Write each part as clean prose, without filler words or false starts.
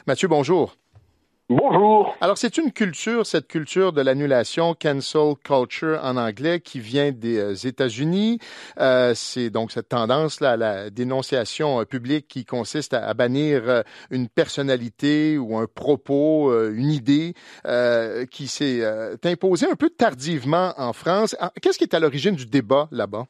Mathieu, bonjour. Bonjour. Alors, c'est une culture, cette culture de l'annulation, cancel culture en anglais, qui vient des États-Unis. C'est donc cette tendance-là à la dénonciation publique qui consiste à bannir une personnalité ou un propos, une idée qui s'est imposée un peu tardivement en France. Qu'est-ce qui est à l'origine du débat là-bas?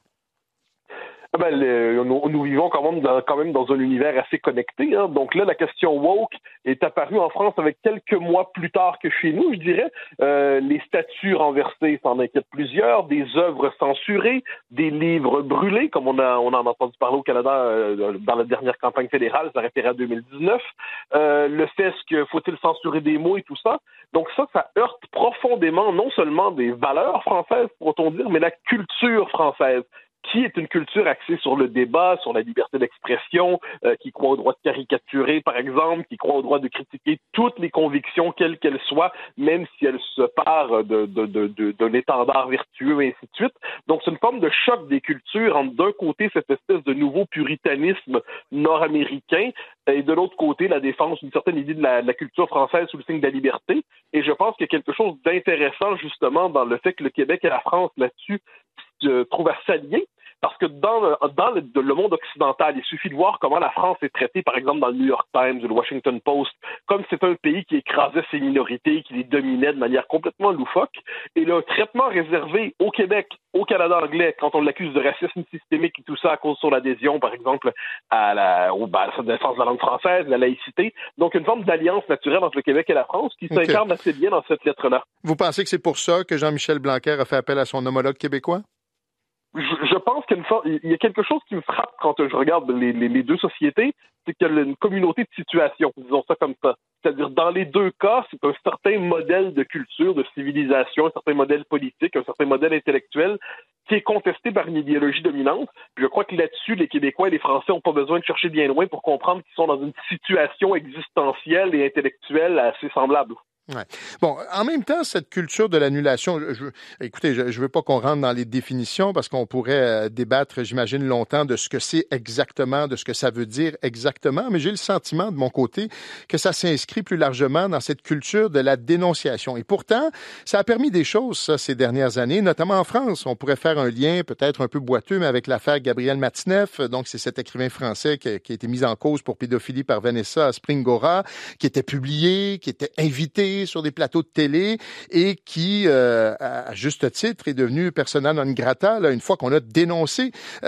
Nous vivons quand même dans un univers assez connecté. Hein. Donc là, la question woke est apparue en France avec quelques mois plus tard que chez nous, je dirais. Les statues renversées, ça en inquiète plusieurs, des œuvres censurées, des livres brûlés, comme on en a entendu parler au Canada dans la dernière campagne fédérale, ça référait à 2019. Le fait que faut-il censurer des mots et tout ça. Donc ça heurte profondément non seulement des valeurs françaises, pourrait-on dire, mais la culture française, qui est une culture axée sur le débat, sur la liberté d'expression, qui croit au droit de caricaturer, par exemple, qui croit au droit de critiquer toutes les convictions, quelles qu'elles soient, même si elles se parent d'un étendard vertueux, et ainsi de suite. Donc, c'est une forme de choc des cultures entre, d'un côté, cette espèce de nouveau puritanisme nord-américain, et de l'autre côté, la défense d'une certaine idée de la culture française sous le signe de la liberté. Et je pense qu'il y a quelque chose d'intéressant, justement, dans le fait que le Québec et la France, là-dessus, se trouvent à s'allier. Parce que dans le monde occidental, il suffit de voir comment la France est traitée, par exemple, dans le New York Times ou le Washington Post, comme c'est un pays qui écrasait ses minorités, qui les dominait de manière complètement loufoque. Et le traitement réservé au Québec, au Canada anglais, quand on l'accuse de racisme systémique et tout ça à cause de son adhésion, par exemple, à la défense de la langue française, la laïcité. Donc, une forme d'alliance naturelle entre le Québec et la France qui s'incarne assez bien dans cette lettre-là. Vous pensez que c'est pour ça que Jean-Michel Blanquer a fait appel à son homologue québécois? Je pense qu'il y a quelque chose qui me frappe quand je regarde les deux sociétés, c'est qu'il y a une communauté de situation, disons ça comme ça. C'est-à-dire, dans les deux cas, c'est un certain modèle de culture, de civilisation, un certain modèle politique, un certain modèle intellectuel qui est contesté par une idéologie dominante. Puis je crois que là-dessus, les Québécois et les Français n'ont pas besoin de chercher bien loin pour comprendre qu'ils sont dans une situation existentielle et intellectuelle assez semblable. Ouais. Bon, en même temps, cette culture de l'annulation, écoutez, je veux pas qu'on rentre dans les définitions parce qu'on pourrait débattre, j'imagine, longtemps de ce que c'est exactement, de ce que ça veut dire exactement, mais j'ai le sentiment de mon côté que ça s'inscrit plus largement dans cette culture de la dénonciation. Et pourtant, ça a permis des choses, ça, ces dernières années, notamment en France. On pourrait faire un lien peut-être un peu boiteux, mais avec l'affaire Gabriel Matineff. Donc, c'est cet écrivain français qui a été mis en cause pour pédophilie par Vanessa Springora, qui était publié, qui était invité sur des plateaux de télé et qui, à juste titre, est devenu persona non grata là, une fois qu'on a dénoncé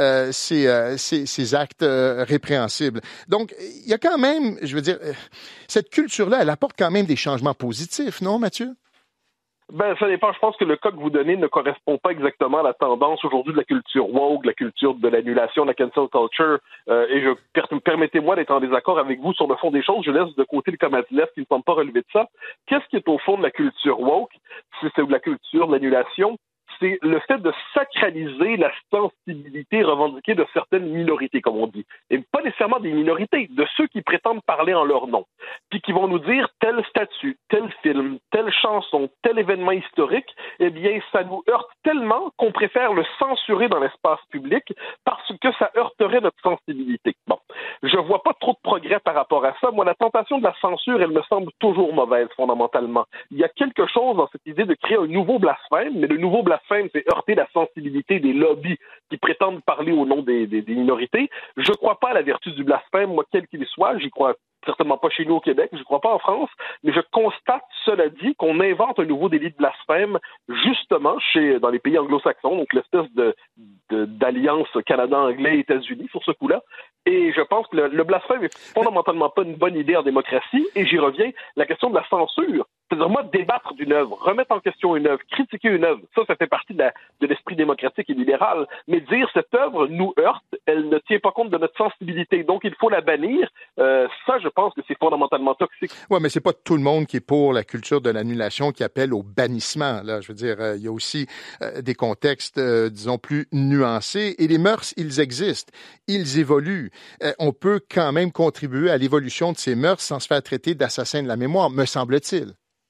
ces actes répréhensibles. Donc, il y a quand même, je veux dire, cette culture-là, elle apporte quand même des changements positifs, non, Mathieu? Ça dépend. Je pense que le cas que vous donnez ne correspond pas exactement à la tendance aujourd'hui de la culture woke, de la culture de l'annulation, de la cancel culture. Permettez-moi d'être en désaccord avec vous sur le fond des choses. Je laisse de côté le cas Matineff qui ne semble pas relever de ça. Qu'est-ce qui est au fond de la culture woke? C'est de la culture de l'annulation. C'est le fait de sacraliser la sensibilité revendiquée de certaines minorités, comme on dit. Et pas nécessairement des minorités, de ceux qui prétendent parler en leur nom. Puis qui vont nous dire tel statut, tel film, telle chanson, tel événement historique, eh bien, ça nous heurte tellement qu'on préfère le censurer dans l'espace public parce que ça heurterait notre sensibilité. Bon. Je vois pas trop de progrès par rapport à ça. Moi, la tentation de la censure, elle me semble toujours mauvaise, fondamentalement. Il y a quelque chose dans cette idée de créer un nouveau blasphème, mais le nouveau blasphème, c'est heurter la sensibilité des lobbies qui prétendent parler au nom des minorités. Je crois pas à la vertu du blasphème, moi, quel qu'il soit. J'y crois certainement pas chez nous au Québec, je crois pas en France, mais je constate, cela dit, qu'on invente un nouveau délit de blasphème, justement, dans les pays anglo-saxons, donc l'espèce d'alliance Canada-Anglais États-Unis sur ce coup-là. Et je pense que le blasphème est fondamentalement pas une bonne idée en démocratie, et j'y reviens, la question de la censure. C'est-à-dire, moi, débattre d'une œuvre, remettre en question une œuvre, critiquer une œuvre, ça fait partie de l'esprit démocratique et libéral. Mais dire cette œuvre nous heurte, elle ne tient pas compte de notre sensibilité, donc il faut la bannir. Ça, je pense que c'est fondamentalement toxique. Ouais, mais c'est pas tout le monde qui est pour la culture de l'annulation qui appelle au bannissement. Là, je veux dire, il y a aussi des contextes, disons, plus nuancés. Et les mœurs, ils existent, ils évoluent. On peut quand même contribuer à l'évolution de ces mœurs sans se faire traiter d'assassin de la mémoire, me semble-t-il.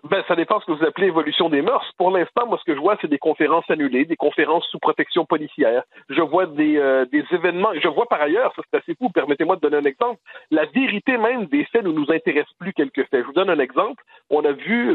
Ben, ça dépend ce que vous appelez évolution des mœurs. Pour l'instant, moi, ce que je vois, c'est des conférences annulées, des conférences sous protection policière. Je vois des événements. Je vois par ailleurs, ça c'est assez fou, permettez-moi de donner un exemple, la vérité même des faits ne nous intéresse plus quelques faits. Je vous donne un exemple. On a vu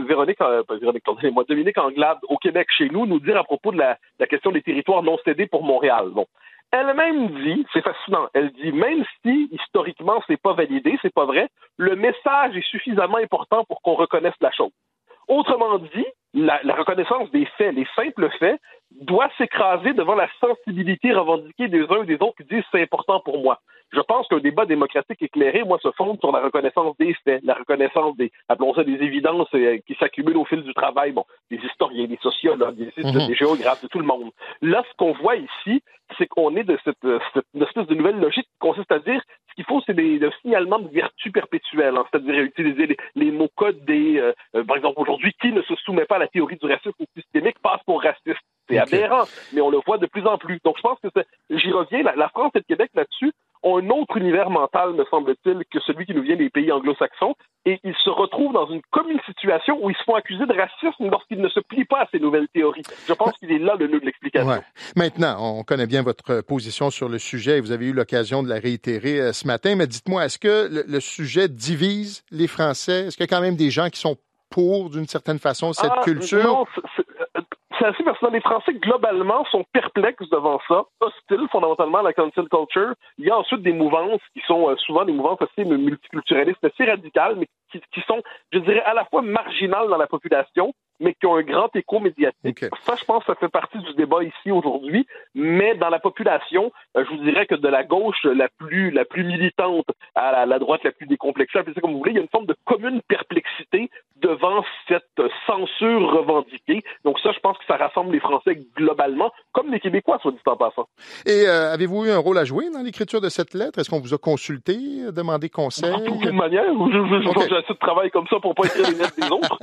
Dominique Anglade au Québec chez nous dire à propos de la question des territoires non cédés pour Montréal. Bon. Elle-même dit, c'est fascinant, elle dit, même si historiquement c'est pas validé, c'est pas vrai, le message est suffisamment important pour qu'on reconnaisse la chose. Autrement dit, la reconnaissance des faits, les simples faits, doit s'écraser devant la sensibilité revendiquée des uns et des autres qui disent c'est important pour moi. Je pense qu'un débat démocratique éclairé, moi, se fonde sur la reconnaissance des faits, la reconnaissance des, appelons ça des évidences qui s'accumulent au fil du travail, bon, des historiens, des sociologues, des géographes, de tout le monde. Là, ce qu'on voit ici, c'est qu'on est de cette espèce de nouvelle logique qui consiste à dire ce qu'il faut, c'est le signalement de vertu perpétuelle, hein, c'est-à-dire utiliser les mots codes par exemple, aujourd'hui, qui ne se soumet pas à la théorie du racisme systémique passe pour raciste. C'est aberrant, mais on le voit de plus en plus. Donc, je pense que j'y reviens, la France et le Québec là-dessus ont un autre univers mental, me semble-t-il, que celui qui nous vient des pays anglo-saxons, et ils se retrouvent dans une commune situation où ils se font accuser de racisme lorsqu'ils ne se plient pas à ces nouvelles théories. Je pense qu'il est là le nœud de l'explication. Ouais. Maintenant, on connaît bien votre position sur le sujet et vous avez eu l'occasion de la réitérer ce matin, mais dites-moi, est-ce que le sujet divise les Français? Est-ce qu'il y a quand même des gens qui sont pour, d'une certaine façon, cette culture? Non, c'est assez personnel. Les Français, globalement, sont perplexes devant ça, hostiles fondamentalement à la cancel culture. Il y a ensuite des mouvances qui sont souvent des mouvances assez multiculturalistes, assez radicales, mais qui sont, je dirais, à la fois marginales dans la population, mais qui ont un grand écho médiatique. Okay. Ça, je pense que ça fait partie du débat ici aujourd'hui, mais dans la population, je vous dirais que de la gauche la plus militante à la droite la plus décomplexée, appelez ça comme vous voulez, il y a une forme de commune perplexité devant cette censure revendiquée. Donc ça, je pense que ça rassemble les Français globalement, comme les Québécois, soit dit en passant. Et avez-vous eu un rôle à jouer dans l'écriture de cette lettre? Est-ce qu'on vous a consulté, demandé conseil? D'aucune manière. J'ai assez de travail comme ça pour pas écrire les lettres des autres.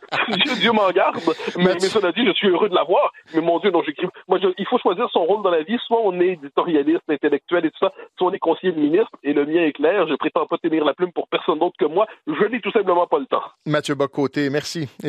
Dieu m'en garde. Mais cela dit, je suis heureux de l'avoir. Mais mon Dieu, non, j'écris. Moi, il faut choisir son rôle dans la vie. Soit on est éditorialiste, intellectuel et tout ça, soit on est conseiller de ministre. Et le mien est clair. Je prétends pas tenir la plume pour personne d'autre que moi. Je n'ai tout simplement pas le temps. Mathieu Bock-Côté, merci.